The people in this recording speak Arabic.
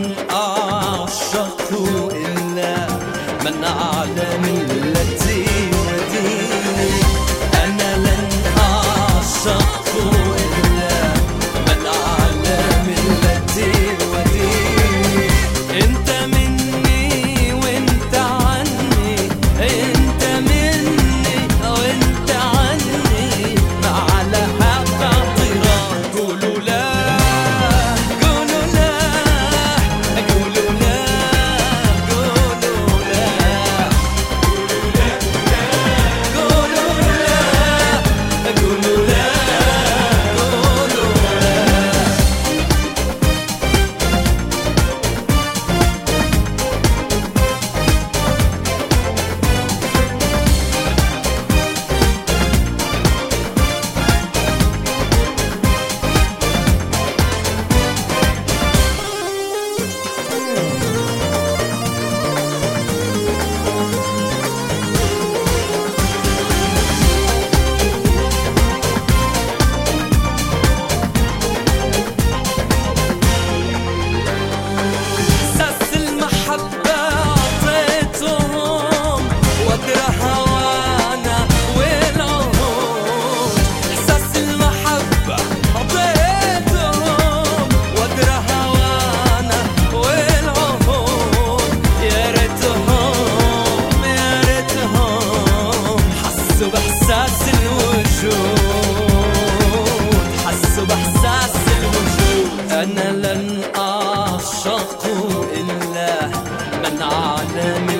لن أعشق إلا من أعلى ملتي وديني. أنا لن أعشق إلا من أعلى ملتي وديني. أنت مني وأنت عني، أنت مني وأنت عني، ما على حق اعتراض. قولوا لا، قولوا لا، قولوا لا، قولوا لا، قولوا لا، قولوا لا. بإحساس الوجود، حسوا بإحساس الوجود. أنا لن أعشق إلا من أعلى